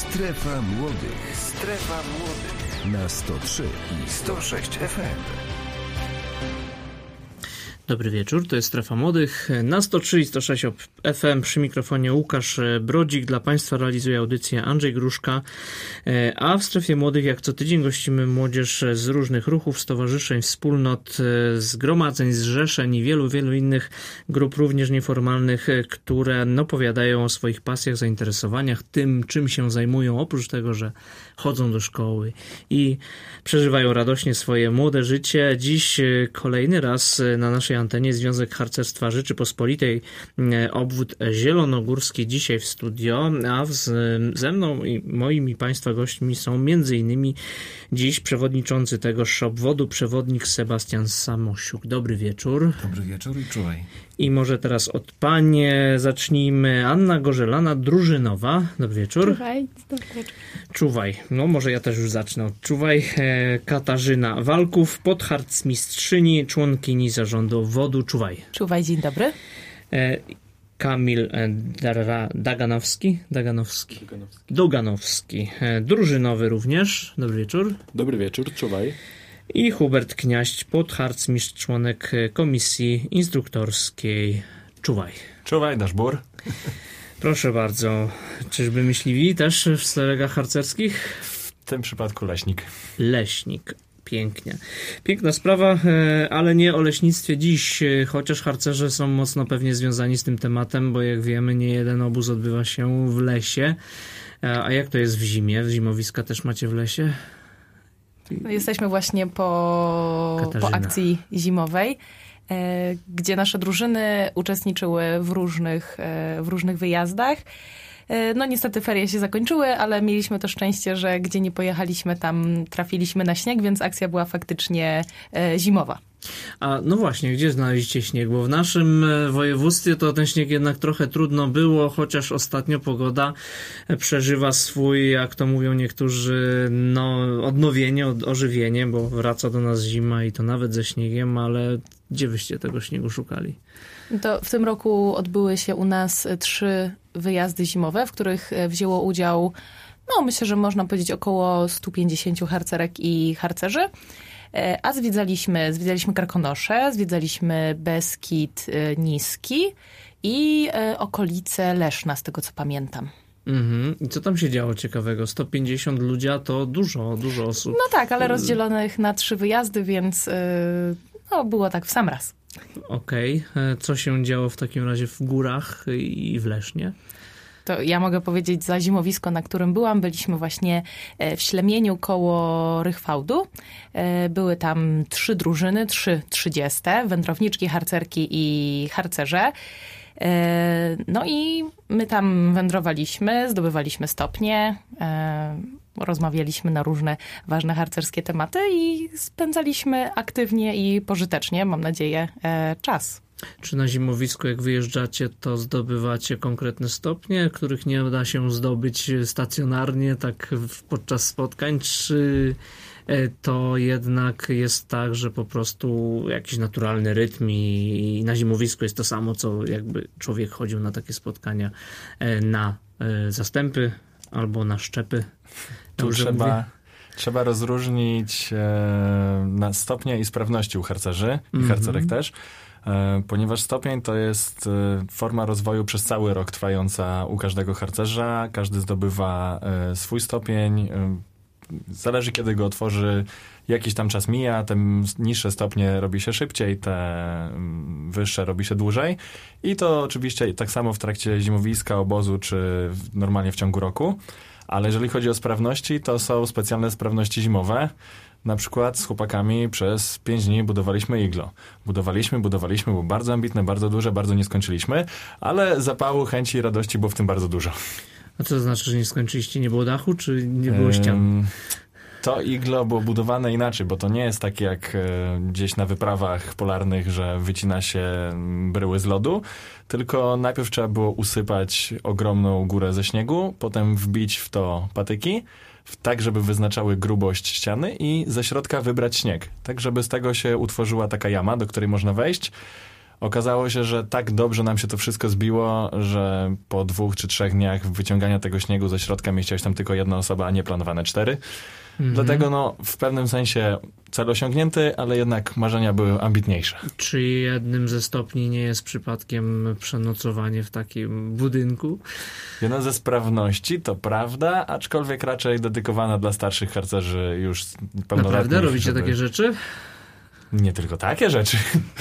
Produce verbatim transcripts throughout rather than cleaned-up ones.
Strefa Młodych. Strefa Młodych. Na sto trzy i sto sześć F M. Dobry wieczór, to jest Strefa Młodych. Na sto trzy i sto sześć F M przy mikrofonie Łukasz Brodzik. Dla Państwa realizuje audycję Andrzej Gruszka. A w Strefie Młodych jak co tydzień gościmy młodzież z różnych ruchów, stowarzyszeń, wspólnot, zgromadzeń, zrzeszeń i wielu, wielu innych grup również nieformalnych, które opowiadają o swoich pasjach, zainteresowaniach, tym czym się zajmują, oprócz tego, że chodzą do szkoły i przeżywają radośnie swoje młode życie. Dziś kolejny raz na naszej antenie Związek Harcerstwa Rzeczypospolitej, obwód zielonogórski, dzisiaj w studio, a z, ze mną i moimi Państwa gośćmi są między innymi dziś przewodniczący tegoż obwodu, przewodnik Sebastian Samosiuk. Dobry wieczór. Dobry wieczór i czuwaj. I może teraz od panie zacznijmy. Anna Gorzelana, Drużynowa. Dobry wieczór. Czuwaj. Dobry wieczór. Czuwaj. No może ja też już zacznę od Czuwaj. E, Katarzyna Walków, podharcmistrzyni, członkini zarządu obwodu. Czuwaj. Czuwaj, dzień dobry. E, Kamil Dara, Daganowski. Daganowski. Duganowski. Duganowski. E, drużynowy również. Dobry wieczór. Dobry wieczór. Czuwaj. I Hubert Kniaść, podharcmistrz, członek komisji instruktorskiej. Czuwaj. Czuwaj, daszbur. Proszę bardzo. Czyżby myśliwi też w szeregach harcerskich? W tym przypadku leśnik. Leśnik. Pięknie. Piękna sprawa, ale nie o leśnictwie dziś, chociaż harcerze są mocno pewnie związani z tym tematem, bo jak wiemy, nie jeden obóz odbywa się w lesie. A jak to jest w zimie? Zimowiska też macie w lesie? No, jesteśmy właśnie po, po akcji zimowej, e, gdzie nasze drużyny uczestniczyły w różnych, e, w różnych wyjazdach. E, no niestety ferie się zakończyły, ale mieliśmy to szczęście, że gdzie nie pojechaliśmy, tam trafiliśmy na śnieg, więc akcja była faktycznie e, zimowa. A no właśnie, gdzie znaleźliście śnieg? Bo w naszym województwie to ten śnieg jednak trochę trudno było, chociaż ostatnio pogoda przeżywa swój, jak to mówią niektórzy, no odnowienie, ożywienie, bo wraca do nas zima i to nawet ze śniegiem, ale gdzie wyście tego śniegu szukali? To w tym roku odbyły się u nas trzy wyjazdy zimowe, w których wzięło udział, no myślę, że można powiedzieć około sto pięćdziesiąt harcerek i harcerzy. A zwiedzaliśmy, zwiedzaliśmy Karkonosze, zwiedzaliśmy Beskid Niski i okolice Leszna, z tego co pamiętam. Mhm. I co tam się działo ciekawego? sto pięćdziesiąt ludzi to dużo, dużo osób. No tak, ale rozdzielonych na trzy wyjazdy, więc no, było tak w sam raz. Okej. Okay. Co się działo w takim razie w górach i w Lesznie? To ja mogę powiedzieć za zimowisko, na którym byłam. Byliśmy właśnie w Ślemieniu koło Rychwałdu. Były tam trzy drużyny, trzy trzydzieste, wędrowniczki, harcerki i harcerze. No i my tam wędrowaliśmy, zdobywaliśmy stopnie, rozmawialiśmy na różne ważne harcerskie tematy i spędzaliśmy aktywnie i pożytecznie, mam nadzieję, czas. Czy na zimowisku, jak wyjeżdżacie, to zdobywacie konkretne stopnie, których nie da się zdobyć stacjonarnie, tak podczas spotkań, czy to jednak jest tak, że po prostu jakiś naturalny rytm i na zimowisku jest to samo, co jakby człowiek chodził na takie spotkania na zastępy albo na szczepy? Tu trzeba, trzeba rozróżnić e, na stopnie i sprawności u harcerzy i mm-hmm. harcerek też. Ponieważ stopień to jest forma rozwoju przez cały rok trwająca u każdego harcerza. Każdy zdobywa swój stopień. Zależy, kiedy go otworzy. Jakiś tam czas mija, te niższe stopnie robi się szybciej, te wyższe robi się dłużej. I to oczywiście tak samo w trakcie zimowiska, obozu, czy normalnie w ciągu roku. Ale jeżeli chodzi o sprawności, to są specjalne sprawności zimowe. Na przykład z chłopakami przez pięć dni budowaliśmy iglo. Budowaliśmy, budowaliśmy, było bardzo ambitne, bardzo duże, bardzo nie skończyliśmy, ale zapału, chęci i radości było w tym bardzo dużo. A co to znaczy, że nie skończyliście? Nie było dachu, czy nie było ścian? To iglo było budowane inaczej, bo to nie jest takie jak gdzieś na wyprawach polarnych, że wycina się bryły z lodu, tylko najpierw trzeba było usypać ogromną górę ze śniegu, potem wbić w to patyki, tak żeby wyznaczały grubość ściany i ze środka wybrać śnieg, tak żeby z tego się utworzyła taka jama, do której można wejść. Okazało się, że tak dobrze nam się to wszystko zbiło, że po dwóch czy trzech dniach wyciągania tego śniegu ze środka mieściła się tam tylko jedna osoba, a nie planowane cztery. Mhm. Dlatego no, w pewnym sensie cel osiągnięty, ale jednak marzenia były ambitniejsze. Czy jednym ze stopni nie jest przypadkiem przenocowanie w takim budynku? Jedna ze sprawności, to prawda, aczkolwiek raczej dedykowana dla starszych harcerzy już pełnoletnich. Naprawdę? Robicie żeby... takie rzeczy? Nie tylko takie rzeczy.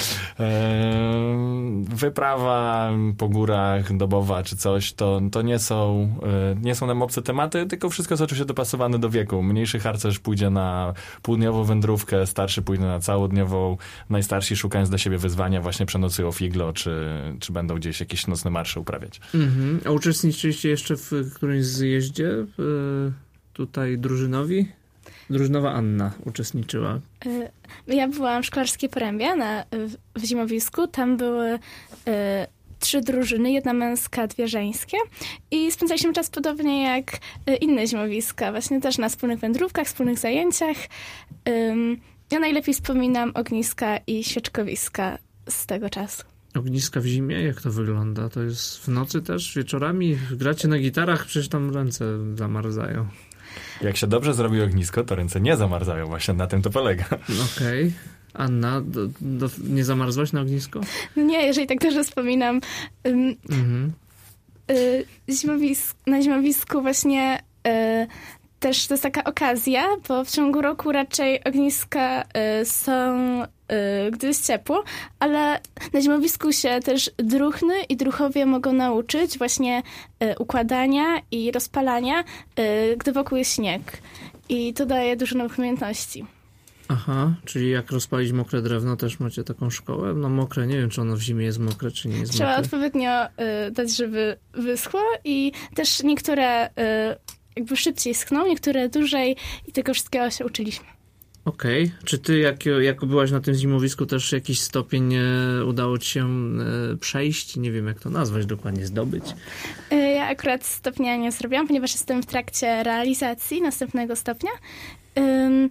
Wyprawa po górach, dobowa czy coś, to, to nie są nie są nam obce tematy, tylko wszystko jest oczywiście dopasowane do wieku. Mniejszy harcerz pójdzie na półdniową wędrówkę, starszy pójdzie na całodniową, najstarsi szukając dla siebie wyzwania właśnie przenocują w iglo, czy, czy będą gdzieś jakieś nocne marsze uprawiać. Mhm. A uczestniczyliście jeszcze w którymś zjeździe tutaj drużynowi? Drużynowa Anna uczestniczyła. Ja byłam w Szklarskiej Porębie na, w zimowisku. Tam były y, trzy drużyny, jedna męska, dwie żeńskie. I spędzaliśmy czas podobnie jak y, inne zimowiska. Właśnie też na wspólnych wędrówkach, wspólnych zajęciach. Ym, ja najlepiej wspominam ogniska i świeczkowiska z tego czasu. Ogniska w zimie? Jak to wygląda? To jest w nocy też? Wieczorami? Gracie na gitarach? Przecież tam ręce zamarzają. Jak się dobrze zrobi ognisko, to ręce nie zamarzają. Właśnie na tym to polega. Okej. Okay. Anna, do, do, nie zamarzłaś na ognisko? No nie, jeżeli tak też wspominam. Um, mhm. y, zimowisk, na zimowisku właśnie y, też to jest taka okazja, bo w ciągu roku raczej ogniska y, są, y, gdy jest ciepło, ale na zimowisku się też druchny i druchowie mogą nauczyć właśnie y, układania i rozpalania, y, gdy wokół jest śnieg. I to daje dużo nowych umiejętności. Aha, czyli jak rozpalić mokre drewno, też macie taką szkołę? No mokre, nie wiem, czy ono w zimie jest mokre, czy nie jest Trzeba mokre. Trzeba odpowiednio y, dać, żeby wyschło i też niektóre y, jakby szybciej schną, niektóre dłużej i tego wszystkiego się uczyliśmy. Okej. Okay. Czy ty, jak, jak byłaś na tym zimowisku, też jakiś stopień e, udało ci się e, przejść? Nie wiem, jak to nazwać dokładnie, zdobyć? Ja akurat stopnia nie zrobiłam, ponieważ jestem w trakcie realizacji następnego stopnia. Ym,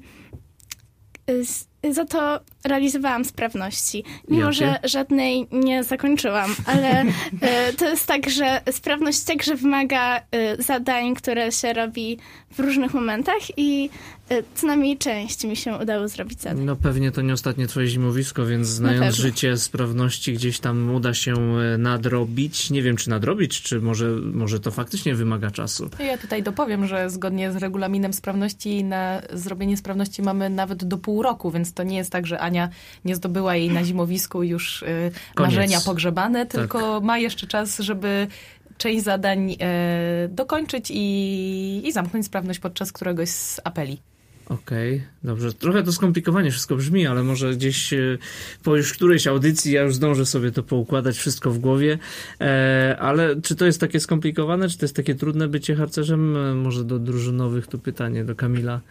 z, za to realizowałam sprawności. Mimo, Jakie? że żadnej nie zakończyłam, ale y, to jest tak, że sprawność także wymaga y, zadań, które się robi w różnych momentach i y, co najmniej część mi się udało zrobić zadań. No pewnie to nie ostatnie twoje zimowisko, więc znając życie sprawności gdzieś tam uda się nadrobić. Nie wiem, czy nadrobić, czy może, może to faktycznie wymaga czasu. Ja tutaj dopowiem, że zgodnie z regulaminem sprawności na zrobienie sprawności mamy nawet do pół roku, więc to nie jest tak, że Ania nie zdobyła jej na zimowisku już y, marzenia pogrzebane, tylko tak. Ma jeszcze czas, żeby część zadań y, dokończyć i, i zamknąć sprawność podczas któregoś z apeli. Okej, okay, dobrze. Trochę to skomplikowanie wszystko brzmi, ale może gdzieś po już którejś audycji ja już zdążę sobie to poukładać wszystko w głowie. E, ale czy to jest takie skomplikowane, czy to jest takie trudne bycie harcerzem? Może do drużynowych tu pytanie, do Kamila.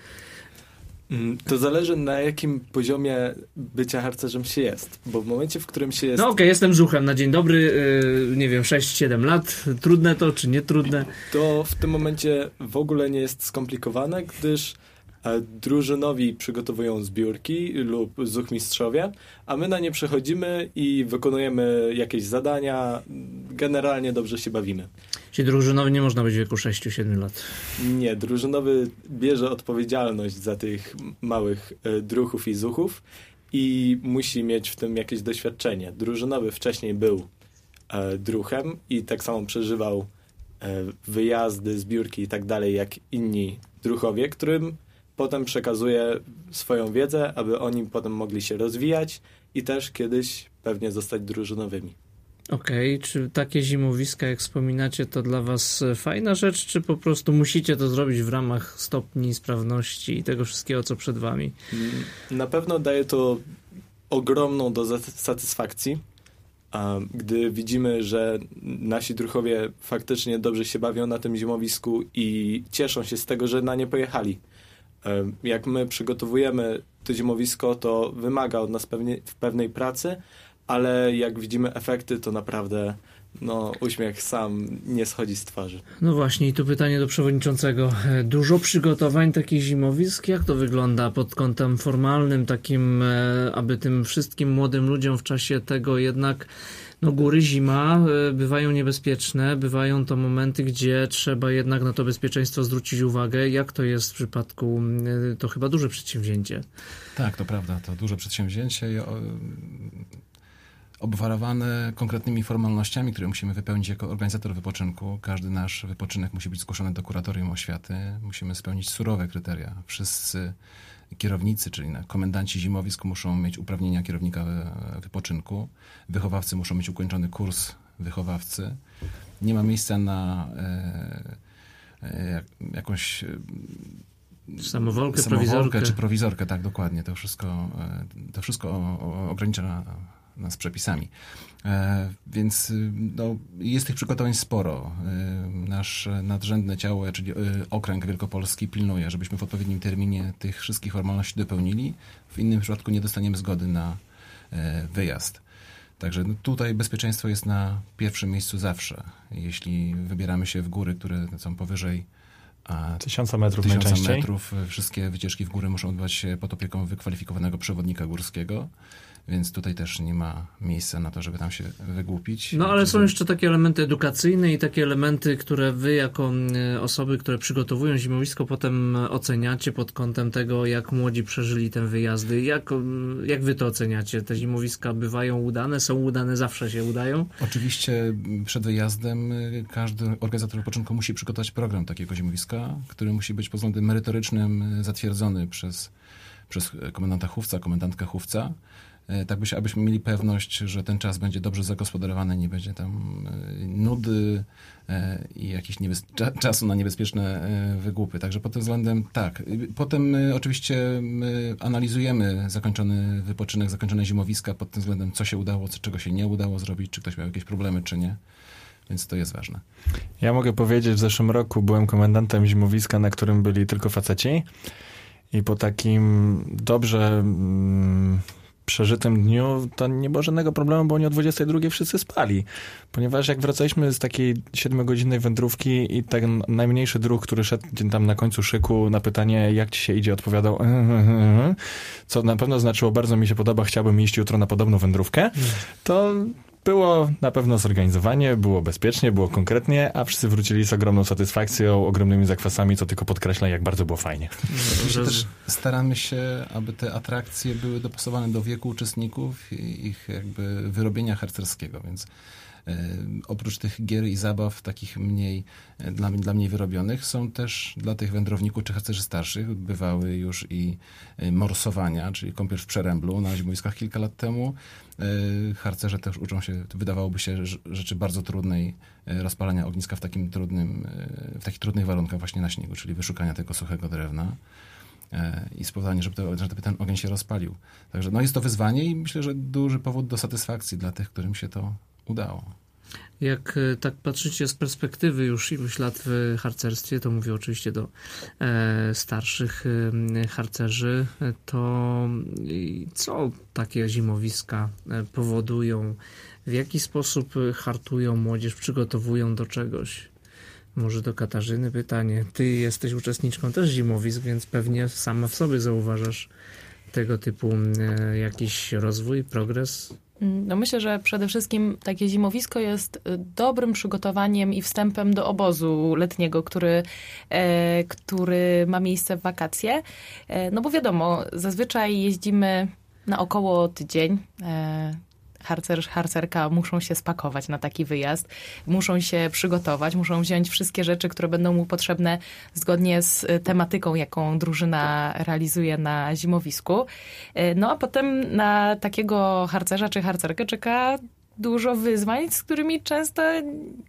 To zależy, na jakim poziomie bycia harcerzem się jest, bo w momencie, w którym się jest... No okej, okay, jestem zuchem na dzień dobry, yy, nie wiem, sześć siedem lat. Trudne to, czy nie trudne? To w tym momencie w ogóle nie jest skomplikowane, gdyż drużynowi przygotowują zbiórki lub zuchmistrzowie, a my na nie przechodzimy i wykonujemy jakieś zadania. Generalnie dobrze się bawimy. Czyli drużynowy nie można być w wieku sześć siedem lat? Nie, drużynowy bierze odpowiedzialność za tych małych e, druchów i zuchów i musi mieć w tym jakieś doświadczenie. Drużynowy wcześniej był e, druchem i tak samo przeżywał e, wyjazdy, zbiórki i tak dalej jak inni druchowie, którym potem przekazuje swoją wiedzę, aby oni potem mogli się rozwijać i też kiedyś pewnie zostać drużynowymi. Okej, okay. Czy takie zimowiska, jak wspominacie, to dla was fajna rzecz, czy po prostu musicie to zrobić w ramach stopni sprawności i tego wszystkiego, co przed wami? Na pewno daje to ogromną dozę satysfakcji, gdy widzimy, że nasi druhowie faktycznie dobrze się bawią na tym zimowisku i cieszą się z tego, że na nie pojechali. Jak my przygotowujemy to zimowisko, to wymaga od nas pewnie, pewnej pracy, ale jak widzimy efekty, to naprawdę no, uśmiech sam nie schodzi z twarzy. No właśnie, i tu pytanie do przewodniczącego. Dużo przygotowań takich zimowisk? Jak to wygląda pod kątem formalnym, takim, aby tym wszystkim młodym ludziom w czasie tego jednak, no góry, zima, bywają niebezpieczne, bywają to momenty, gdzie trzeba jednak na to bezpieczeństwo zwrócić uwagę. Jak to jest w przypadku, to chyba duże przedsięwzięcie? Tak, to prawda, to duże przedsięwzięcie, obwarowane konkretnymi formalnościami, które musimy wypełnić jako organizator wypoczynku. Każdy nasz wypoczynek musi być zgłoszony do kuratorium oświaty. Musimy spełnić surowe kryteria. Wszyscy kierownicy, czyli komendanci zimowisk muszą mieć uprawnienia kierownika wypoczynku. Wychowawcy muszą mieć ukończony kurs wychowawcy. Nie ma miejsca na e, e, jakąś samowolkę, samowolkę prowizorkę. czy prowizorkę. Tak, dokładnie. To wszystko, to wszystko o, o, ogranicza nas przepisami. E, więc no, jest tych przygotowań sporo. E, nasz nadrzędne ciało, czyli e, Okręg Wielkopolski pilnuje, żebyśmy w odpowiednim terminie tych wszystkich formalności dopełnili. W innym przypadku nie dostaniemy zgody na e, wyjazd. Także no, tutaj bezpieczeństwo jest na pierwszym miejscu zawsze. Jeśli wybieramy się w góry, które są powyżej a Tysiąca metrów tysiąca najczęściej. metrów, wszystkie wycieczki w góry muszą odbywać się pod opieką wykwalifikowanego przewodnika górskiego. Więc tutaj też nie ma miejsca na to, żeby tam się wygłupić. No ale są jeszcze takie elementy edukacyjne i takie elementy, które wy jako osoby, które przygotowują zimowisko, potem oceniacie pod kątem tego, jak młodzi przeżyli te wyjazdy. Jak, jak wy to oceniacie? Te zimowiska bywają udane? Są udane? Zawsze się udają? Oczywiście przed wyjazdem każdy organizator wypoczynku musi przygotować program takiego zimowiska, który musi być pod względem merytorycznym zatwierdzony przez, przez komendanta chówca, komendantkę chówca. Tak by się, abyśmy mieli pewność, że ten czas będzie dobrze zagospodarowany, nie będzie tam nudy i jakiś niebez- czasu na niebezpieczne wygłupy. Także pod tym względem tak. Potem oczywiście analizujemy zakończony wypoczynek, zakończone zimowiska pod tym względem, co się udało, co, czego się nie udało zrobić, czy ktoś miał jakieś problemy, czy nie. Więc to jest ważne. Ja mogę powiedzieć, w zeszłym roku byłem komendantem zimowiska, na którym byli tylko faceci i po takim dobrze mm, przeżytym dniu to nie było żadnego problemu, bo oni o dwudziestej drugiej wszyscy spali. Ponieważ jak wracaliśmy z takiej siedmiogodzinnej wędrówki i ten najmniejszy druh, który szedł tam na końcu szyku na pytanie, jak ci się idzie, odpowiadał co na pewno znaczyło, bardzo mi się podoba, chciałbym iść jutro na podobną wędrówkę, to było na pewno zorganizowanie, było bezpiecznie, było konkretnie, a wszyscy wrócili z ogromną satysfakcją, ogromnymi zakwasami, co tylko podkreśla, jak bardzo było fajnie. Oczywiście też staramy się, aby te atrakcje były dopasowane do wieku uczestników i ich jakby wyrobienia harcerskiego, więc e, oprócz tych gier i zabaw takich mniej, e, dla, dla mniej wyrobionych, są też dla tych wędrowników czy harcerzy starszych bywały już i e, morsowania, czyli kąpiel w przeręblu na zimowiskach kilka lat temu. E, harcerze też uczą się, wydawałoby się, rzeczy bardzo trudnej, e, rozpalania ogniska w takim trudnym, e, w takich trudnych warunkach właśnie na śniegu, czyli wyszukania tego suchego drewna i spowodowanie, żeby, to, żeby ten ogień się rozpalił. Także no jest to wyzwanie i myślę, że duży powód do satysfakcji dla tych, którym się to udało. Jak tak patrzycie z perspektywy już iluś lat w harcerstwie, to mówię oczywiście do e, starszych e, harcerzy, to co takie zimowiska powodują? W jaki sposób hartują młodzież, przygotowują do czegoś? Może do Katarzyny pytanie. Ty jesteś uczestniczką też zimowisk, więc pewnie sama w sobie zauważasz tego typu e, jakiś rozwój, progres? No myślę, że przede wszystkim takie zimowisko jest dobrym przygotowaniem i wstępem do obozu letniego, który, e, który ma miejsce w wakacje. E, no bo wiadomo, zazwyczaj jeździmy na około tydzień. E, Harcerz, harcerka muszą się spakować na taki wyjazd, muszą się przygotować, muszą wziąć wszystkie rzeczy, które będą mu potrzebne zgodnie z tematyką, jaką drużyna realizuje na zimowisku. No a potem na takiego harcerza czy harcerkę czeka dużo wyzwań, z którymi często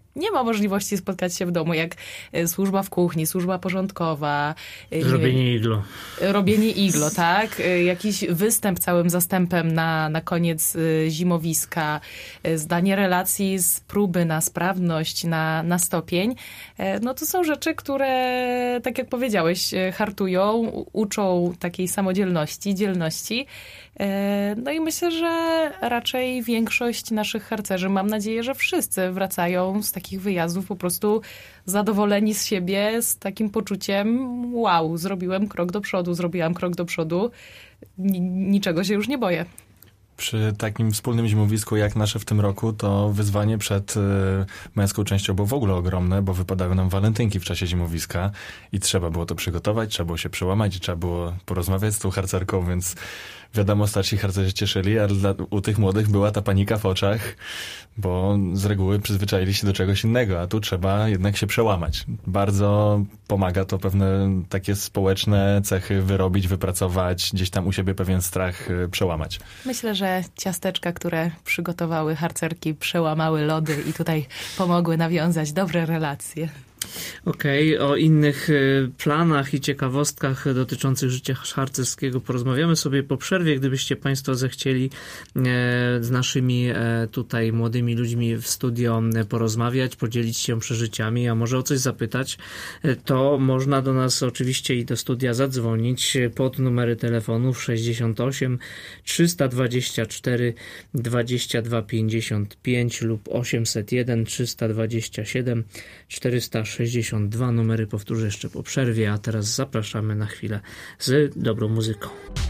nie ma możliwości spotkać się w domu, jak służba w kuchni, służba porządkowa. Robienie iglo. Robienie iglo, tak. Jakiś występ całym zastępem na, na koniec zimowiska, zdanie relacji z próby na sprawność, na, na stopień. No to są rzeczy, które, tak jak powiedziałeś, hartują, uczą takiej samodzielności, dzielności. No i myślę, że raczej większość naszych harcerzy, mam nadzieję, że wszyscy wracają z takich wyjazdów po prostu zadowoleni z siebie, z takim poczuciem wow, zrobiłem krok do przodu, zrobiłam krok do przodu, niczego się już nie boję. Przy takim wspólnym zimowisku jak nasze w tym roku, to wyzwanie przed y, męską częścią było w ogóle ogromne, bo wypadały nam walentynki w czasie zimowiska i trzeba było to przygotować, trzeba było się przełamać i trzeba było porozmawiać z tą harcerką, więc wiadomo, starsi harcerze cieszyli, ale dla, u tych młodych była ta panika w oczach, bo z reguły przyzwyczaili się do czegoś innego, a tu trzeba jednak się przełamać. Bardzo pomaga to pewne takie społeczne cechy wyrobić, wypracować, gdzieś tam u siebie pewien strach y, przełamać. Myślę, że ciasteczka, które przygotowały harcerki, przełamały lody i tutaj pomogły nawiązać dobre relacje. Okej, okay, o innych planach i ciekawostkach dotyczących życia harcerskiego porozmawiamy sobie po przerwie, gdybyście Państwo zechcieli z naszymi tutaj młodymi ludźmi w studio porozmawiać, podzielić się przeżyciami, a może o coś zapytać, to można do nas oczywiście i do studia zadzwonić pod numery telefonów sześćdziesiąt osiem trzysta dwadzieścia cztery dwadzieścia dwa pięćdziesiąt pięć lub osiemset jeden trzysta dwadzieścia siedem czterysta sześćdziesiąt dwa. Numery powtórzę jeszcze po przerwie, a teraz zapraszamy na chwilę z dobrą muzyką.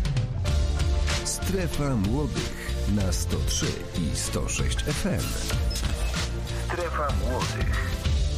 Strefa Młodych na sto trzy i sto sześć F M. Strefa Młodych.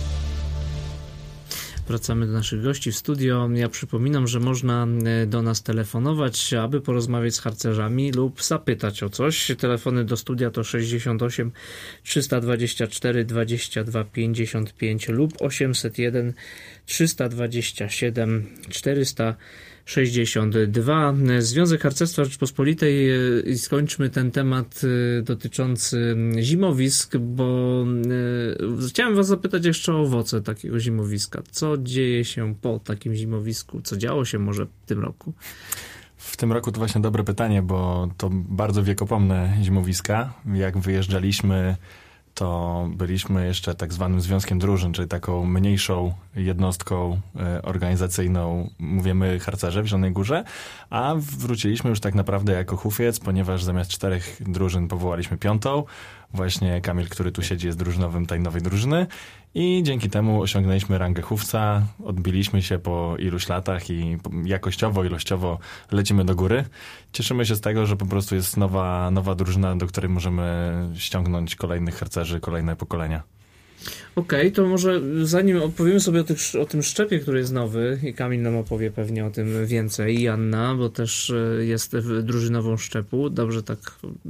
Wracamy do naszych gości w studio. Ja przypominam, że można do nas telefonować, aby porozmawiać z harcerzami lub zapytać o coś. Telefony do studia to sześćdziesiąt osiem trzysta dwadzieścia cztery dwadzieścia dwa pięćdziesiąt pięć lub osiemset jeden trzysta dwadzieścia siedem czterysta sześćdziesiąt dwa. Związek Harcerstwa Rzeczpospolitej i skończmy ten temat dotyczący zimowisk, bo chciałem was zapytać jeszcze o owoce takiego zimowiska. Co dzieje się po takim zimowisku? Co działo się może w tym roku? W tym roku to właśnie dobre pytanie, bo to bardzo wiekopomne zimowiska. Jak wyjeżdżaliśmy, to byliśmy jeszcze tak zwanym związkiem drużyn, czyli taką mniejszą jednostką e, organizacyjną, mówimy harcerze w Zielonej Górze, a wróciliśmy już tak naprawdę jako hufiec, ponieważ zamiast czterech drużyn powołaliśmy piątą. Właśnie Kamil, który tu siedzi, jest drużynowym tej nowej drużyny i dzięki temu osiągnęliśmy rangę hufca, odbiliśmy się po iluś latach i jakościowo, ilościowo lecimy do góry. Cieszymy się z tego, że po prostu jest nowa, nowa drużyna, do której możemy ściągnąć kolejnych harcerzy, kolejne pokolenia. Okej, okay, to może zanim opowiemy sobie o, tych, o tym szczepie, który jest nowy i Kamil nam opowie pewnie o tym więcej i Anna, bo też jest drużynową szczepu. Dobrze tak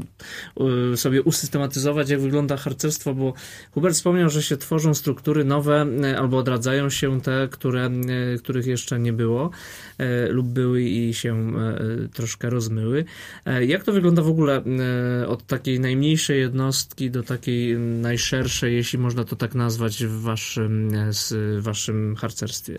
sobie usystematyzować, jak wygląda harcerstwo, bo Hubert wspomniał, że się tworzą struktury nowe albo odradzają się te, które, których jeszcze nie było lub były i się troszkę rozmyły. Jak to wygląda w ogóle od takiej najmniejszej jednostki do takiej najszerszej, jeśli można to tak nazwać, w waszym, w waszym harcerstwie?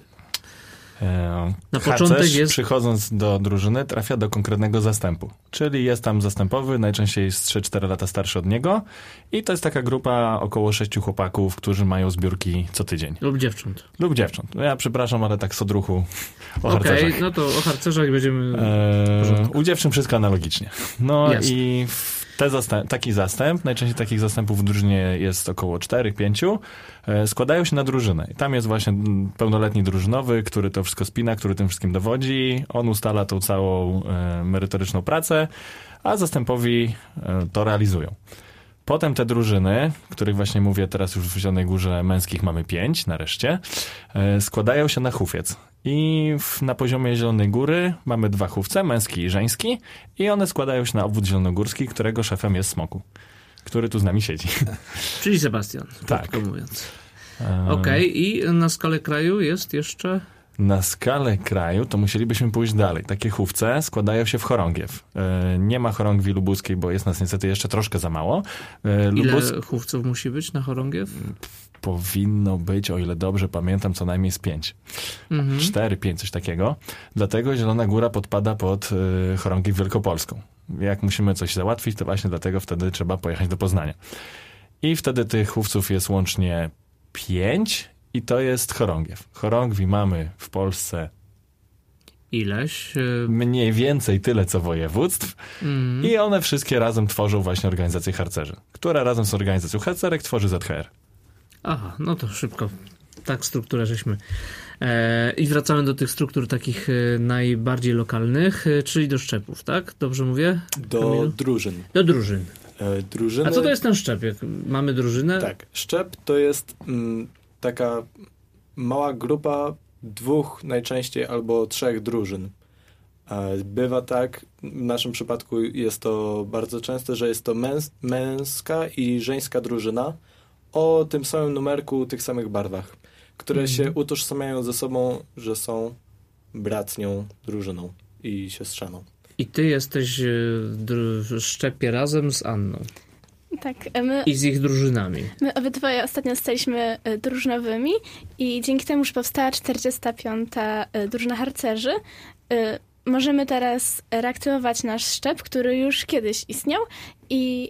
Na początek jest... przychodząc do drużyny, trafia do konkretnego zastępu. Czyli jest tam zastępowy, najczęściej jest trzy cztery lata starszy od niego i to jest taka grupa około sześciu chłopaków, którzy mają zbiórki co tydzień. Lub dziewcząt. Lub dziewcząt. Ja przepraszam, ale tak z odruchu o Okej, harcerzach. Okay, no to o harcerzach będziemy... Eee, u dziewczyn wszystko analogicznie. No Jasne. I te zastęp, taki zastęp, najczęściej takich zastępów w drużynie jest około czterech pięciu, e, składają się na drużynę. I tam jest właśnie pełnoletni drużynowy, który to wszystko spina, który tym wszystkim dowodzi. On ustala tą całą e, merytoryczną pracę, a zastępowi e, to realizują. Potem te drużyny, których właśnie mówię teraz już w Zielonej Górze męskich mamy pięć nareszcie, e, składają się na hufiec. I w, na poziomie Zielonej Góry mamy dwa hufce, męski i żeński, i one składają się na obwód zielonogórski, którego szefem jest Smoku, który tu z nami siedzi. Czyli Sebastian, tak mówiąc. Okej, okay, i na skalę kraju jest jeszcze... Na skalę kraju to musielibyśmy pójść dalej. Takie chówce składają się w chorągiew. E, nie ma chorągwi lubuskiej, bo jest nas niestety jeszcze troszkę za mało. E, Lubus... Ile chówców musi być na chorągiew? Powinno być, o ile dobrze pamiętam, co najmniej z pięć. Mhm. Cztery, pięć, coś takiego. Dlatego Zielona Góra podpada pod e, chorągiew wielkopolską. Jak musimy coś załatwić, to właśnie dlatego wtedy trzeba pojechać do Poznania. I wtedy tych chówców jest łącznie pięć i to jest chorągiew. Chorągwi mamy w Polsce ileś? Mniej więcej tyle, co województw. Mm. I one wszystkie razem tworzą właśnie organizację harcerzy, która razem z organizacją harcerek tworzy Z H R. Aha, no to szybko. Tak strukturę żeśmy. E, I wracamy do tych struktur takich e, najbardziej lokalnych, e, czyli do szczepów, tak? Dobrze mówię? Do Kamilu? drużyn. Do drużyn. E, drużyny... A co to jest ten szczep? Jak mamy drużynę? Tak, szczep to jest mm, taka mała grupa dwóch najczęściej albo trzech drużyn. E, bywa tak, w naszym przypadku jest to bardzo często, że jest to męs- męska i żeńska drużyna o tym samym numerku, tych samych barwach, które mm. się utożsamiają ze sobą, że są bratnią drużyną i siostrzaną. I ty jesteś w szczepie razem z Anną. Tak. My, I z ich drużynami. My obydwoje ostatnio staliśmy drużynowymi i dzięki temu, że powstała czterdziesta piąta drużyna harcerzy, możemy teraz reaktywować nasz szczep, który już kiedyś istniał i,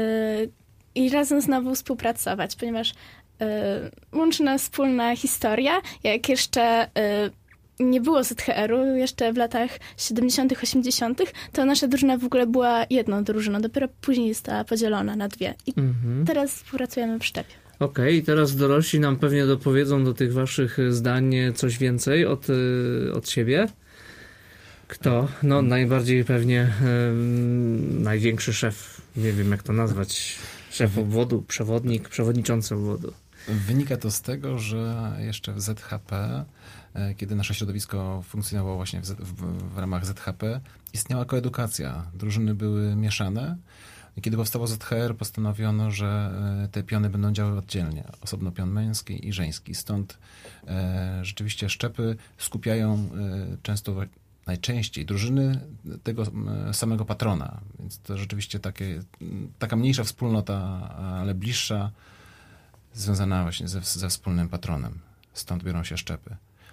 i razem znowu współpracować, ponieważ łączy nas wspólna historia. Jak jeszcze nie było Z H R-u, jeszcze w latach siedemdziesiątych, osiemdziesiątych, to nasza drużyna w ogóle była jedną drużyną, dopiero później została podzielona na dwie. I mhm. teraz współpracujemy w szczepie. Okej, okay, i teraz dorośli nam pewnie dopowiedzą do tych waszych zdań coś więcej od, od siebie. Kto? No najbardziej pewnie um, największy szef, nie wiem jak to nazwać, szef obwodu, przewodnik, przewodniczący obwodu. Wynika to z tego, że jeszcze w Z H P, kiedy nasze środowisko funkcjonowało właśnie w, Z, w, w ramach Z H P, istniała koedukacja. Drużyny były mieszane. Kiedy powstało Z H R, postanowiono, że te piony będą działały oddzielnie. Osobno pion męski i żeński. Stąd e, rzeczywiście szczepy skupiają e, często, najczęściej drużyny tego samego patrona. Więc to rzeczywiście takie, taka mniejsza wspólnota, ale bliższa, związana właśnie ze, ze wspólnym patronem. Stąd biorą się szczepy.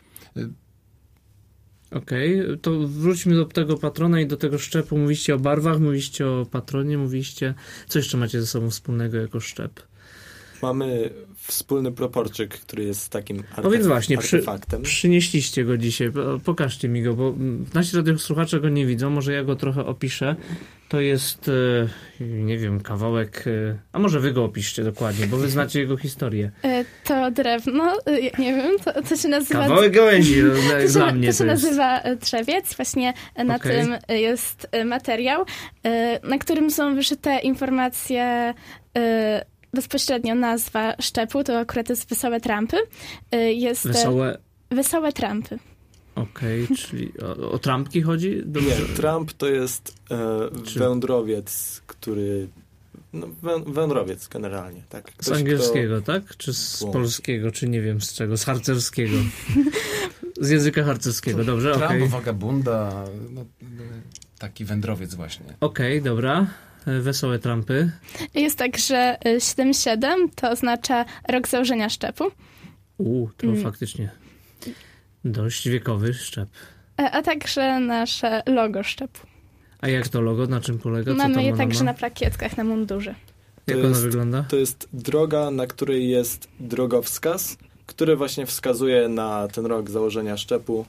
Okej, okay, to wróćmy do tego patrona i do tego szczepu. Mówiliście o barwach, mówiliście o patronie, mówiliście... Co jeszcze macie ze sobą wspólnego jako szczep? Mamy wspólny proporczyk, który jest takim artef- Powiedz właśnie, artefaktem. Przy, przynieśliście go dzisiaj. Pokażcie mi go, bo nasi radiosłuchacze go nie widzą. Może ja go trochę opiszę. To jest, nie wiem, kawałek... A może wy go opiszcie dokładnie, bo wy znacie jego historię. To drewno, nie wiem, to, to się nazywa... Kawałek gałęzi, no, to dla się, mnie to się to jest. nazywa drzewiec. Właśnie na okay. tym jest materiał, na którym są wyszyte informacje... Bezpośrednio nazwa szczepu to akurat jest Wesołe Trampy. Jest Wesołe... Wesołe Trampy. Okej, okay, czyli o, o trampki chodzi? Dobrze. Nie, tramp to jest e, Czy... wędrowiec, który... No, wę, wędrowiec generalnie, tak. Ktoś, z angielskiego, kto... tak? Czy z Błąd. polskiego, czy nie wiem z czego? Z harcerskiego. Z języka harcerskiego, dobrze? Tramp, okay. wagabunda, no, taki wędrowiec właśnie. Okej, okay, dobra. Wesołe trampy. Jest tak, że siedem siedem to oznacza rok założenia szczepu. U, to mm. faktycznie dość wiekowy szczep. A, a także nasze logo szczepu. A jak to logo? Na czym polega? Co Mamy tam je także ma? na plakietkach, na mundurze. Jak to ona jest, wygląda? To jest droga, na której jest drogowskaz, który właśnie wskazuje na ten rok założenia szczepu.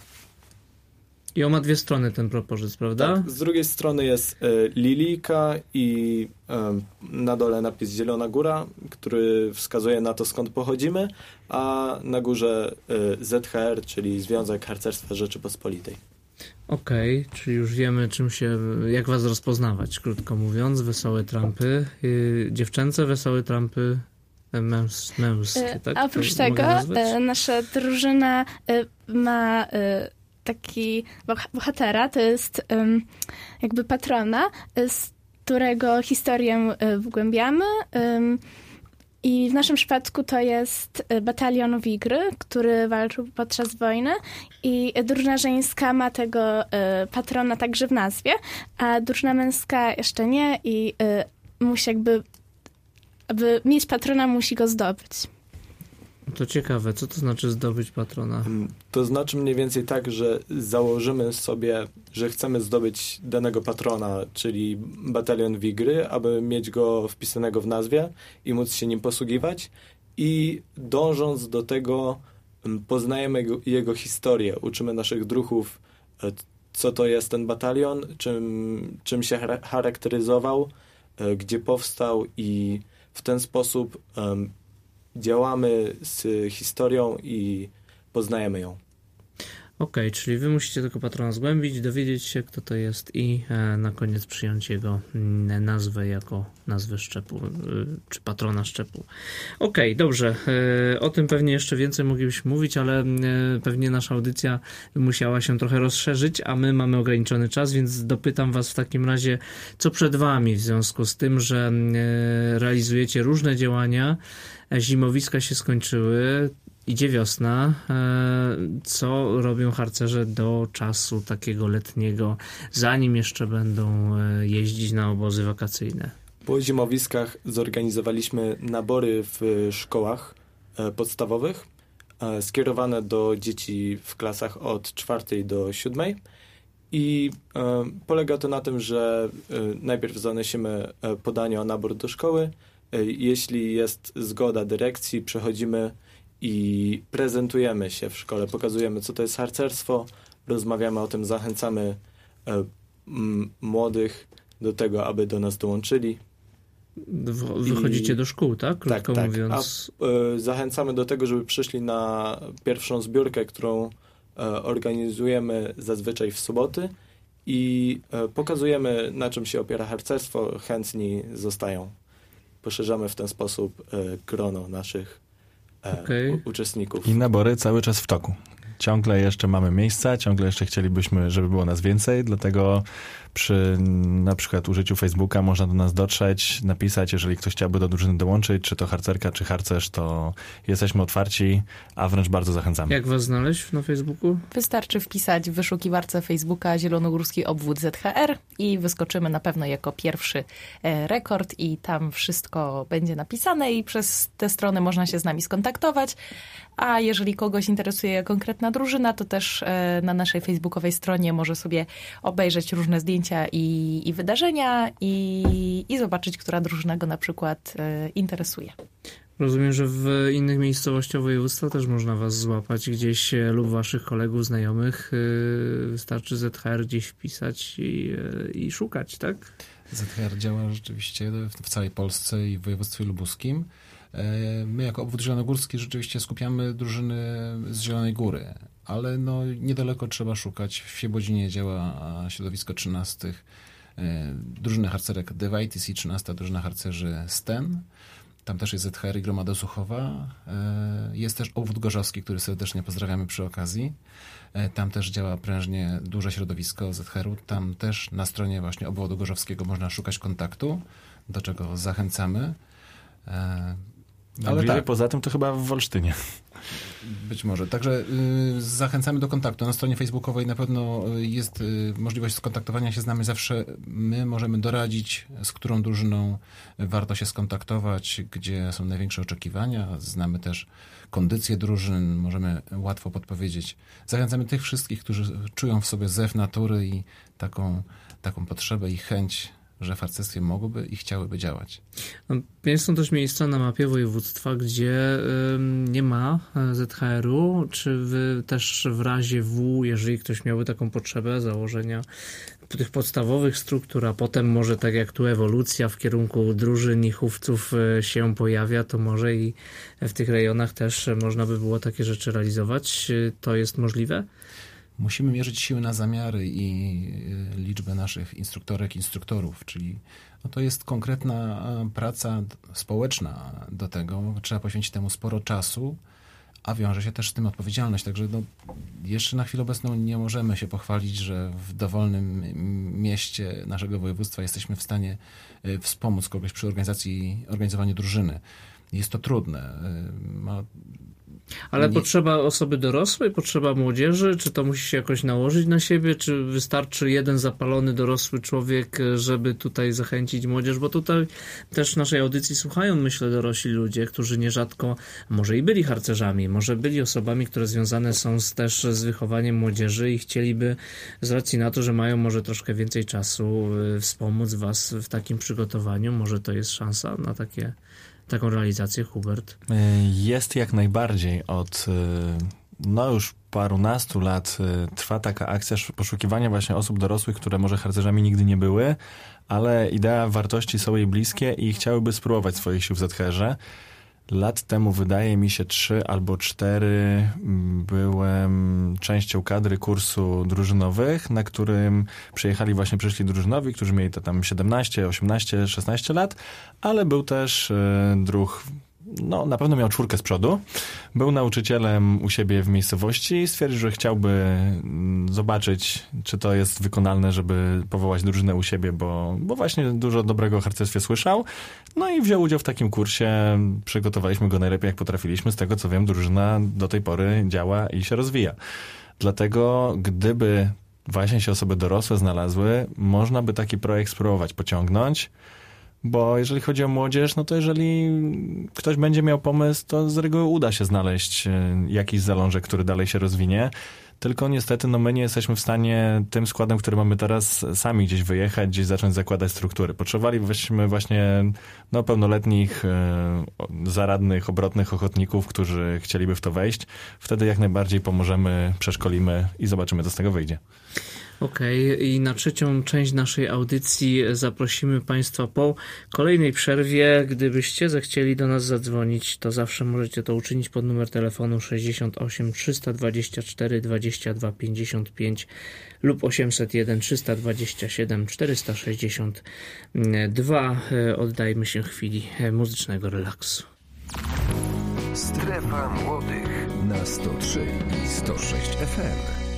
I on ma dwie strony, ten propozyc, prawda? Tak, z drugiej strony jest e, lilijka i e, na dole napis Zielona Góra, który wskazuje na to, skąd pochodzimy, a na górze e, Z H R, czyli Związek Harcerstwa Rzeczypospolitej. Okej, okay, czyli już wiemy, czym się, jak was rozpoznawać, krótko mówiąc. Wesołe trampy, yy, dziewczęce wesołe trampy męs, męskie, tak? A oprócz to tego nasza drużyna ma taki bohatera, to jest um, jakby patrona, z którego historię wgłębiamy um, I w naszym przypadku to jest batalion Wigry, który walczył podczas wojny i drużyna żeńska ma tego patrona także w nazwie, a drużyna męska jeszcze nie i musi jakby, aby mieć patrona, musi go zdobyć. To ciekawe, co to znaczy zdobyć patrona? To znaczy mniej więcej tak, że założymy sobie, że chcemy zdobyć danego patrona, czyli batalion Wigry, aby mieć go wpisanego w nazwie i móc się nim posługiwać i dążąc do tego poznajemy jego, jego historię, uczymy naszych druhów, co to jest ten batalion, czym, czym się charakteryzował, gdzie powstał i w ten sposób um, działamy z historią i poznajemy ją. Okej, okay, czyli wy musicie tego patrona zgłębić, dowiedzieć się, kto to jest i e, na koniec przyjąć jego nazwę jako nazwę szczepu, e, czy patrona szczepu. Okej, okay, dobrze. E, o tym pewnie jeszcze więcej moglibyśmy mówić, ale e, pewnie nasza audycja musiała się trochę rozszerzyć, a my mamy ograniczony czas, więc dopytam was w takim razie, co przed wami w związku z tym, że e, realizujecie różne działania, zimowiska się skończyły, idzie wiosna. Co robią harcerze do czasu takiego letniego, zanim jeszcze będą jeździć na obozy wakacyjne? Po zimowiskach zorganizowaliśmy nabory w szkołach podstawowych skierowane do dzieci w klasach od czwartej do siódmej i polega to na tym, że najpierw zanosimy podanie o nabór do szkoły. Jeśli jest zgoda dyrekcji, przechodzimy i prezentujemy się w szkole, pokazujemy, co to jest harcerstwo, rozmawiamy o tym, zachęcamy e, m, młodych do tego, aby do nas dołączyli. Wychodzicie I, do szkół, tak? Krótko tak, mówiąc. Tak. A e, zachęcamy do tego, żeby przyszli na pierwszą zbiórkę, którą e, organizujemy zazwyczaj w soboty i e, pokazujemy, na czym się opiera harcerstwo. Chętni zostają. Poszerzamy w ten sposób e, grono naszych okay. u, uczestników. I nabory cały czas w toku. Ciągle jeszcze mamy miejsca, ciągle jeszcze chcielibyśmy, żeby było nas więcej, dlatego przy na przykład użyciu Facebooka można do nas dotrzeć, napisać, jeżeli ktoś chciałby do drużyny dołączyć, czy to harcerka, czy harcerz, to jesteśmy otwarci, a wręcz bardzo zachęcamy. Jak was znaleźć na Facebooku? Wystarczy wpisać w wyszukiwarce Facebooka Zielonogórski Obwód Z H R i wyskoczymy na pewno jako pierwszy rekord i tam wszystko będzie napisane i przez tę stronę można się z nami skontaktować. A jeżeli kogoś interesuje konkretna drużyna, to też na naszej facebookowej stronie może sobie obejrzeć różne zdjęcia i, i wydarzenia i, i zobaczyć, która drużyna go na przykład interesuje. Rozumiem, że w innych miejscowościach województwa też można was złapać gdzieś lub waszych kolegów, znajomych. Wystarczy Z H R gdzieś wpisać i, i szukać, tak? Z H R działa rzeczywiście w całej Polsce i w województwie lubuskim. My jako Obwód Zielonogórski rzeczywiście skupiamy drużyny z Zielonej Góry, ale no niedaleko trzeba szukać. W Świebodzinie działa środowisko trzynastych, drużyny harcerek Devitis i trzynasta drużyna harcerzy Sten. Tam też jest Z H R i Gromada Suchowa. Jest też Obwód Gorzowski, który serdecznie pozdrawiamy przy okazji. Tam też działa prężnie duże środowisko Z H R-u. Tam też na stronie właśnie Obwodu Gorzowskiego można szukać kontaktu, do czego zachęcamy. Ale tak. Poza tym to chyba w Wolsztynie. Być może. Także y, zachęcamy do kontaktu. Na stronie facebookowej na pewno jest y, możliwość skontaktowania się z nami. Zawsze my możemy doradzić, z którą drużyną warto się skontaktować, gdzie są największe oczekiwania. Znamy też kondycję drużyn, możemy łatwo podpowiedzieć. Zachęcamy tych wszystkich, którzy czują w sobie zew natury i taką, taką potrzebę i chęć, że w harcerstwie mogłyby i chciałyby działać. Są też miejsca na mapie województwa, gdzie nie ma Z H R-u. Czy wy też w razie W, jeżeli ktoś miałby taką potrzebę założenia tych podstawowych struktur, a potem może tak jak tu ewolucja w kierunku drużyn i chówców się pojawia, to może i w tych rejonach też można by było takie rzeczy realizować. To jest możliwe? Musimy mierzyć siły na zamiary i liczbę naszych instruktorek, instruktorów, czyli no to jest konkretna praca społeczna do tego. Trzeba poświęcić temu sporo czasu, a wiąże się też z tym odpowiedzialność. Także no, jeszcze na chwilę obecną nie możemy się pochwalić, że w dowolnym mieście naszego województwa jesteśmy w stanie wspomóc kogoś przy organizacji, organizowaniu drużyny. jest to trudne. Ma Ale nie... potrzeba osoby dorosłej, potrzeba młodzieży? Czy to musi się jakoś nałożyć na siebie? Czy wystarczy jeden zapalony, dorosły człowiek, żeby tutaj zachęcić młodzież? Bo tutaj też naszej audycji słuchają, myślę, dorośli ludzie, którzy nierzadko może i byli harcerzami, może byli osobami, które związane są z, też z wychowaniem młodzieży i chcieliby z racji na to, że mają może troszkę więcej czasu, wspomóc was w takim przygotowaniu. Może to jest szansa na takie... taką realizację, Hubert? Jest jak najbardziej. Od no już parunastu lat trwa taka akcja poszukiwania właśnie osób dorosłych, które może harcerzami nigdy nie były, ale idea wartości są jej bliskie i chciałyby spróbować swoich sił w zet ha erze. Lat temu, wydaje mi się, trzy albo cztery byłem częścią kadry kursu drużynowych, na którym przyjechali właśnie przyszli drużynowi, którzy mieli to tam siedemnaście, osiemnaście, szesnaście lat, ale był też druh, no na pewno miał czwórkę z przodu. Był nauczycielem u siebie w miejscowości i stwierdził, że chciałby zobaczyć, czy to jest wykonalne, żeby powołać drużynę u siebie, bo, bo właśnie dużo dobrego o harcerstwie słyszał. No i wziął udział w takim kursie. Przygotowaliśmy go najlepiej, jak potrafiliśmy. Z tego, co wiem, drużyna do tej pory działa i się rozwija. Dlatego, gdyby właśnie się osoby dorosłe znalazły, można by taki projekt spróbować pociągnąć. Bo jeżeli chodzi o młodzież, no to jeżeli ktoś będzie miał pomysł, to z reguły uda się znaleźć jakiś zalążek, który dalej się rozwinie. Tylko niestety no my nie jesteśmy w stanie tym składem, który mamy teraz, sami gdzieś wyjechać, gdzieś zacząć zakładać struktury. Potrzebowalibyśmy właśnie no, pełnoletnich, zaradnych, obrotnych ochotników, którzy chcieliby w to wejść. Wtedy jak najbardziej pomożemy, przeszkolimy i zobaczymy, co z tego wyjdzie. Okej, okay. I na trzecią część naszej audycji zaprosimy Państwa po kolejnej przerwie. Gdybyście zechcieli do nas zadzwonić, to zawsze możecie to uczynić pod numer telefonu sześćdziesiąt osiem trzysta dwadzieścia cztery dwadzieścia dwa pięćdziesiąt pięć lub osiemset jeden trzysta dwadzieścia siedem czterysta sześćdziesiąt dwa. Oddajmy się chwili muzycznego relaksu. Strefa Młodych na sto trzy i sto sześć F M.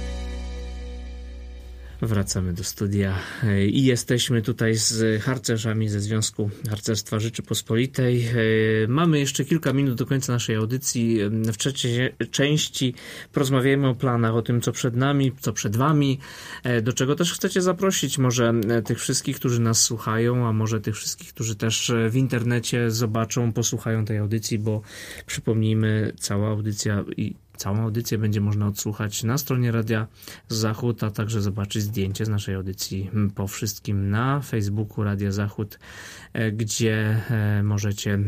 Wracamy do studia i jesteśmy tutaj z harcerzami ze Związku Harcerstwa Rzeczypospolitej. Mamy jeszcze kilka minut do końca naszej audycji. W trzeciej części porozmawiajmy o planach, o tym, co przed nami, co przed wami, do czego też chcecie zaprosić może tych wszystkich, którzy nas słuchają, a może tych wszystkich, którzy też w internecie zobaczą, posłuchają tej audycji, bo przypomnijmy, cała audycja i Całą audycję będzie można odsłuchać na stronie Radia Zachód, a także zobaczyć zdjęcie z naszej audycji po wszystkim na Facebooku Radia Zachód, gdzie możecie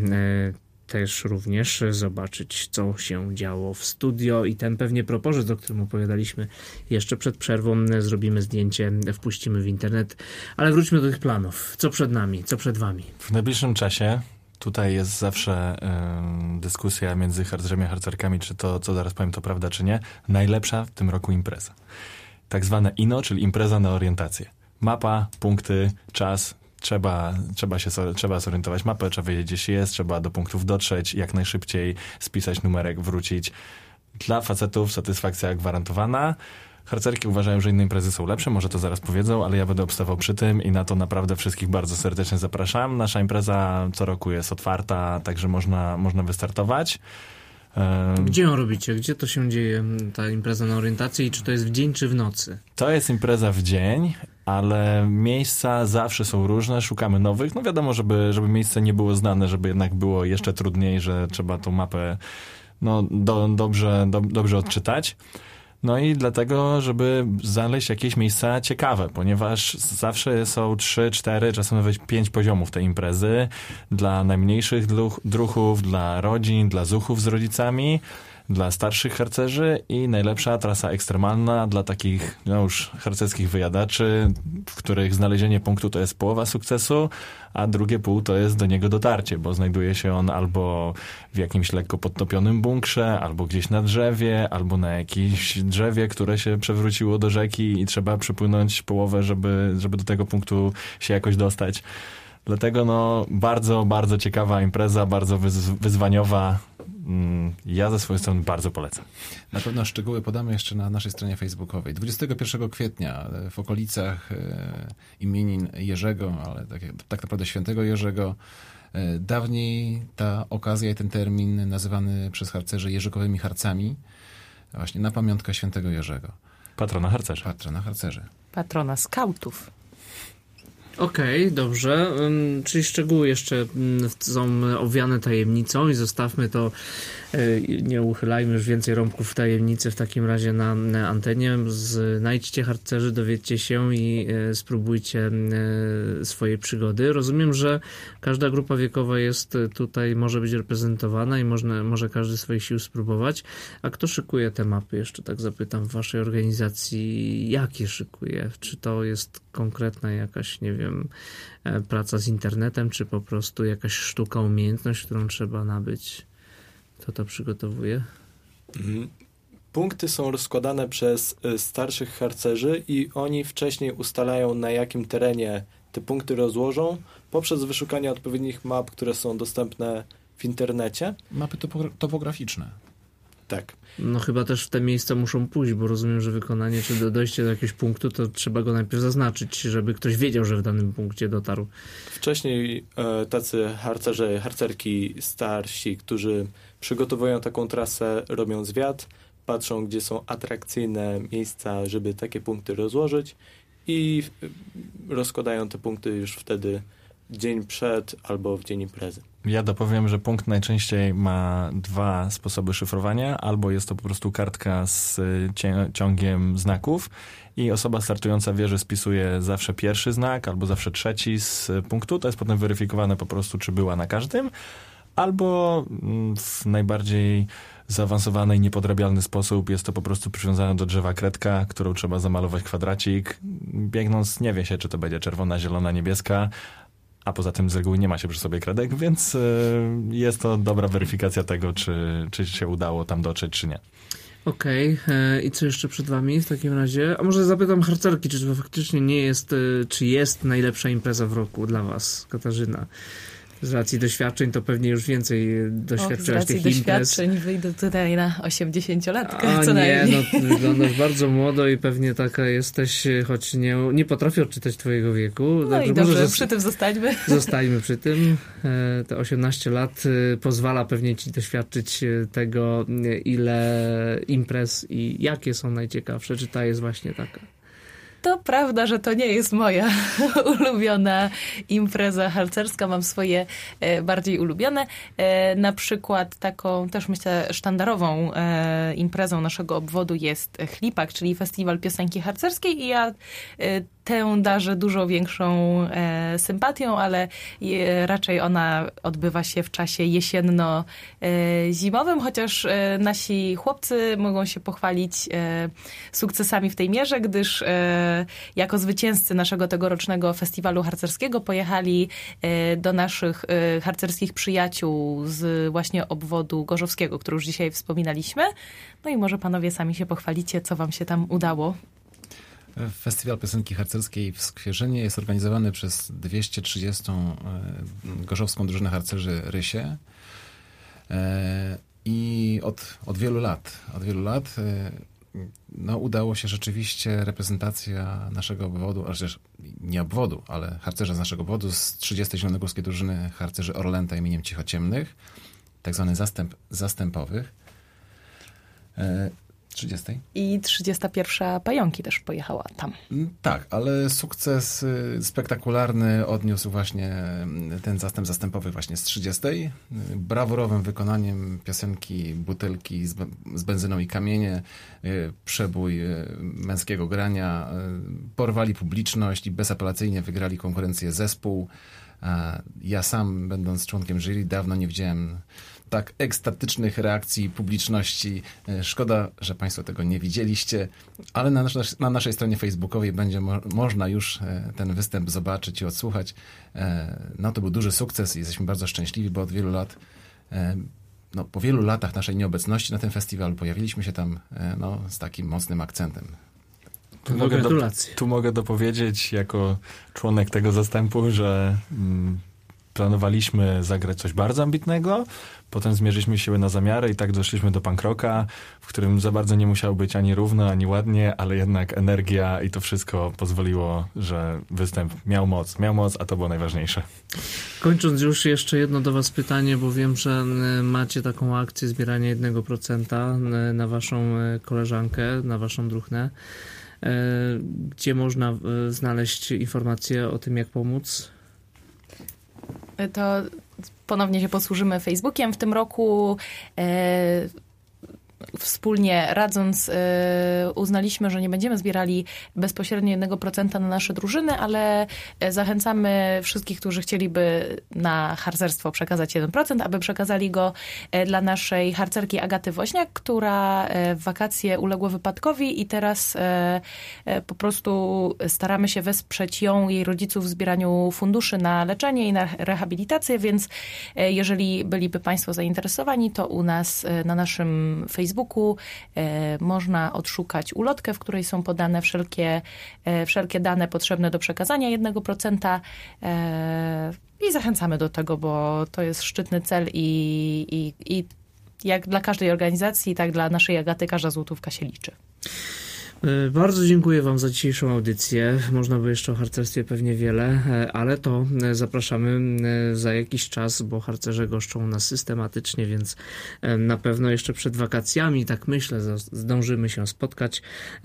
też również zobaczyć, co się działo w studio i ten pewnie propozyt, o którym opowiadaliśmy jeszcze przed przerwą, zrobimy zdjęcie, wpuścimy w internet, ale wróćmy do tych planów. Co przed nami, co przed wami? W najbliższym czasie tutaj jest zawsze y, dyskusja między harcerzami a harcerkami, czy to, co zaraz powiem, to prawda, czy nie. Najlepsza w tym roku impreza. Tak zwane I N O, czyli impreza na orientację. Mapa, punkty, czas. Trzeba, trzeba się trzeba zorientować mapę, trzeba wiedzieć, gdzie się jest, trzeba do punktów dotrzeć, jak najszybciej spisać numerek, wrócić. Dla facetów satysfakcja gwarantowana. Harcerki uważają, że inne imprezy są lepsze, może to zaraz powiedzą, ale ja będę obstawał przy tym i na to naprawdę wszystkich bardzo serdecznie zapraszam. Nasza impreza co roku jest otwarta, także można, można wystartować. Gdzie ją robicie? Gdzie to się dzieje, ta impreza na orientację i czy to jest w dzień, czy w nocy? To jest impreza w dzień, ale miejsca zawsze są różne, szukamy nowych. No wiadomo, żeby, żeby miejsce nie było znane, żeby jednak było jeszcze trudniej, że trzeba tą mapę no, do, dobrze, do, dobrze odczytać. No i dlatego, żeby znaleźć jakieś miejsca ciekawe, ponieważ zawsze są trzy, cztery, czasem nawet pięć poziomów tej imprezy. Dla najmniejszych druhów, dla rodzin, dla zuchów z rodzicami, dla starszych harcerzy i najlepsza trasa ekstremalna dla takich no już harcerskich wyjadaczy, w których znalezienie punktu to jest połowa sukcesu, a drugie pół to jest do niego dotarcie, bo znajduje się on albo w jakimś lekko podtopionym bunkrze, albo gdzieś na drzewie, albo na jakimś drzewie, które się przewróciło do rzeki i trzeba przepłynąć połowę, żeby, żeby do tego punktu się jakoś dostać. Dlatego no bardzo, bardzo ciekawa impreza, bardzo wyz- wyzwaniowa. Ja ze swojej strony bardzo polecam. Na pewno szczegóły podamy jeszcze na naszej stronie facebookowej. dwudziestego pierwszego kwietnia w okolicach imienin Jerzego, ale tak, tak naprawdę świętego Jerzego. Dawniej ta okazja i ten termin nazywany przez harcerzy jerzykowymi harcami, właśnie na pamiątkę świętego Jerzego. Patrona harcerzy. Patrona harcerzy. Patrona skautów. Okej, okay, dobrze. Czyli szczegóły jeszcze są owiane tajemnicą i zostawmy to, nie uchylajmy już więcej rąbków tajemnicy w takim razie na, na antenie. Znajdźcie harcerzy, dowiedzcie się i spróbujcie swoje przygody. Rozumiem, że każda grupa wiekowa jest tutaj, może być reprezentowana i można, może każdy swoich sił spróbować. A kto szykuje te mapy? Jeszcze tak zapytam w waszej organizacji, jakie szykuje? Czy to jest konkretna jakaś, nie wiem, praca z internetem, czy po prostu jakaś sztuka, umiejętność, którą trzeba nabyć? Kto to przygotowuje? Punkty są rozkładane przez starszych harcerzy i oni wcześniej ustalają, na jakim terenie te punkty rozłożą poprzez wyszukanie odpowiednich map, które są dostępne w internecie. Mapy topo- topograficzne. Tak. No chyba też w te miejsca muszą pójść, bo rozumiem, że wykonanie czy do, dojście do jakiegoś punktu, to trzeba go najpierw zaznaczyć, żeby ktoś wiedział, że w danym punkcie dotarł. Wcześniej e, tacy harcerze, harcerki starsi, którzy przygotowują taką trasę, robią zwiat, patrzą, gdzie są atrakcyjne miejsca, żeby takie punkty rozłożyć i rozkładają te punkty już wtedy dzień przed albo w dzień imprezy. Ja dopowiem, że punkt najczęściej ma dwa sposoby szyfrowania. Albo jest to po prostu kartka z cię- ciągiem znaków i osoba startująca wie, że spisuje zawsze pierwszy znak albo zawsze trzeci z punktu. To jest potem weryfikowane po prostu, czy była na każdym. Albo w najbardziej zaawansowany i niepodrabialny sposób jest to po prostu przywiązane do drzewa kredka, którą trzeba zamalować kwadracik. Biegnąc nie wie się, czy to będzie czerwona, zielona, niebieska, a poza tym z reguły nie ma się przy sobie kredek, więc y, jest to dobra weryfikacja tego, czy, czy się udało tam dotrzeć, czy nie. Okej, okay. I co jeszcze przed wami w takim razie? A może zapytam harcerki, czy to faktycznie nie jest, czy jest najlepsza impreza w roku dla was, Katarzyna? Z racji doświadczeń to pewnie już więcej doświadczyłaś tych imprez. Z racji doświadczeń wyjdę tutaj na osiemdziesięciolatkę A co nie, najmniej. no wyglądasz bardzo młodo i pewnie taka jesteś, choć nie, nie potrafię odczytać twojego wieku. No Także i dobrze, może przy tym zostańmy. Zostajmy przy tym. Te osiemnaście lat pozwala pewnie ci doświadczyć tego, ile imprez i jakie są najciekawsze. Czy ta jest właśnie taka? To prawda, że to nie jest moja ulubiona impreza harcerska. Mam swoje e, bardziej ulubione. E, na przykład taką też myślę sztandarową e, imprezą naszego obwodu jest Chlipak, czyli Festiwal Piosenki Harcerskiej i ja e, tę darzę dużo większą e, sympatią, ale je, raczej ona odbywa się w czasie jesienno-zimowym, chociaż e, nasi chłopcy mogą się pochwalić e, sukcesami w tej mierze, gdyż e, jako zwycięzcy naszego tegorocznego festiwalu harcerskiego pojechali e, do naszych e, harcerskich przyjaciół z właśnie obwodu gorzowskiego, który już dzisiaj wspominaliśmy. No i może panowie sami się pochwalicie, co wam się tam udało. Festiwal Piosenki Harcerskiej w Skwierzynie jest organizowany przez dwieście trzydziestą gorzowską drużynę harcerzy Rysie i od, od wielu lat, od wielu lat no, udało się rzeczywiście reprezentacja naszego obwodu, a przecież nie obwodu, ale harcerza z naszego obwodu z trzydziestej zielonogórskiej drużyny harcerzy Orlęta imieniem Cichociemnych, tak zwany zastęp zastępowych. trzydziestej. I trzydziesta pierwsza Pająki też pojechała tam. Tak, ale sukces spektakularny odniósł właśnie ten zastęp zastępowy właśnie z trzydziestej. Brawurowym wykonaniem piosenki Butelki z, z benzyną i kamienie, przebój męskiego grania, porwali publiczność i bezapelacyjnie wygrali konkurencję zespół. Ja sam, będąc członkiem jury, dawno nie widziałem tak ekstatycznych reakcji publiczności. Szkoda, że państwo tego nie widzieliście, ale na, nasz, na naszej stronie facebookowej będzie mo- można już ten występ zobaczyć i odsłuchać. No to był duży sukces i jesteśmy bardzo szczęśliwi, bo od wielu lat, no po wielu latach naszej nieobecności na tym festiwalu pojawiliśmy się tam no, z takim mocnym akcentem. Tu no, mogę, do, gratulacje. tu mogę dopowiedzieć jako członek tego zastępu, że mm, planowaliśmy zagrać coś bardzo ambitnego, potem zmierzyliśmy siły na zamiary i tak doszliśmy do punk rocka, w którym za bardzo nie musiało być ani równo, ani ładnie, ale jednak energia i to wszystko pozwoliło, że występ miał moc. Miał moc, a to było najważniejsze. Kończąc już jeszcze jedno do was pytanie, bo wiem, że macie taką akcję zbierania jednego procenta na waszą koleżankę, na waszą druhnę. Gdzie można znaleźć informacje o tym, jak pomóc? To ponownie się posłużymy Facebookiem. W tym roku e, wspólnie radząc e, uznaliśmy, że nie będziemy zbierali bezpośrednio jednego procenta na nasze drużyny, ale zachęcamy wszystkich, którzy chcieliby na harcerstwo przekazać jeden procent, aby przekazali go dla naszej harcerki Agaty Woźniak, która w wakacje uległa wypadkowi i teraz e, po prostu staramy się wesprzeć ją, jej rodziców w zbieraniu funduszy na leczenie i na rehabilitację, więc e, jeżeli byliby Państwo zainteresowani, to u nas e, na naszym Facebooku Facebooku e, można odszukać ulotkę, w której są podane wszelkie, e, wszelkie dane potrzebne do przekazania jednego procenta e, i zachęcamy do tego, bo to jest szczytny cel i, i, i jak dla każdej organizacji, tak dla naszej Agaty każda złotówka się liczy. Bardzo dziękuję wam za dzisiejszą audycję. Można by jeszcze o harcerstwie pewnie wiele, ale to zapraszamy za jakiś czas, bo harcerze goszczą nas systematycznie, więc na pewno jeszcze przed wakacjami, tak myślę, zdążymy się spotkać.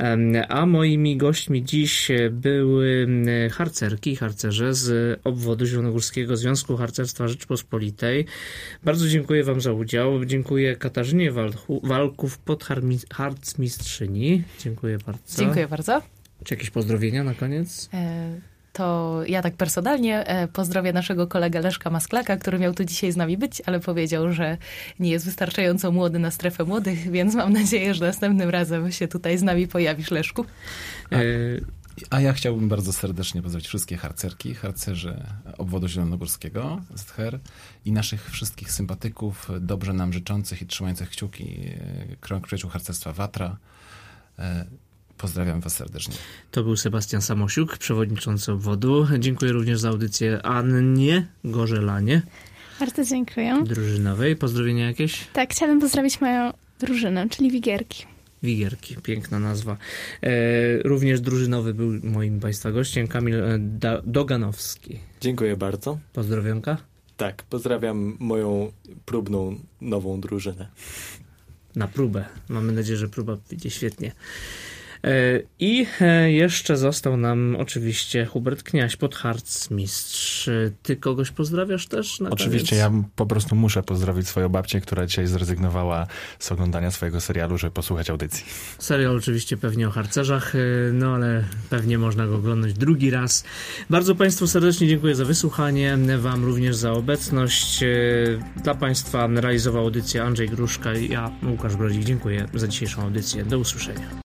A moimi gośćmi dziś były harcerki i harcerze z obwodu Zielonogórskiego Związku Harcerstwa Rzeczpospolitej. Bardzo dziękuję wam za udział. Dziękuję Katarzynie Walków, podharcmistrzyni. Dziękuję bardzo. Dziękuję bardzo. Czy jakieś pozdrowienia na koniec? To ja tak personalnie pozdrowię naszego kolegę Leszka Masklaka, który miał tu dzisiaj z nami być, ale powiedział, że nie jest wystarczająco młody na strefę młodych, więc mam nadzieję, że następnym razem się tutaj z nami pojawisz, Leszku. A, a ja chciałbym bardzo serdecznie pozdrowić wszystkie harcerki, harcerzy obwodu zielonogórskiego, Z H R i naszych wszystkich sympatyków, dobrze nam życzących i trzymających kciuki, krąg przyjaciół harcerstwa Watra. Pozdrawiam was serdecznie. To był Sebastian Samosiuk, przewodniczący obwodu. Dziękuję również za audycję Annie Gorzelanie. Bardzo dziękuję. Drużynowej. Pozdrowienia jakieś? Tak, chciałabym pozdrowić moją drużynę, czyli Wigierki. Wigierki, piękna nazwa. E, również drużynowy był moim państwa gościem, Kamil da- Doganowski. Dziękuję bardzo. Pozdrowionka? Tak, pozdrawiam moją próbną nową drużynę. Na próbę. Mamy nadzieję, że próba wyjdzie świetnie. I jeszcze został nam oczywiście Hubert Kniaś, podharcmistrz. Ty kogoś pozdrawiasz też? Na oczywiście, koniec? Ja po prostu muszę pozdrowić swoją babcię, która dzisiaj zrezygnowała z oglądania swojego serialu, żeby posłuchać audycji. Serial oczywiście pewnie o harcerzach, no ale pewnie można go oglądać drugi raz. Bardzo Państwu serdecznie dziękuję za wysłuchanie, wam również za obecność. Dla Państwa realizował audycję Andrzej Gruszka i ja, Łukasz Brodzik. Dziękuję za dzisiejszą audycję. Do usłyszenia.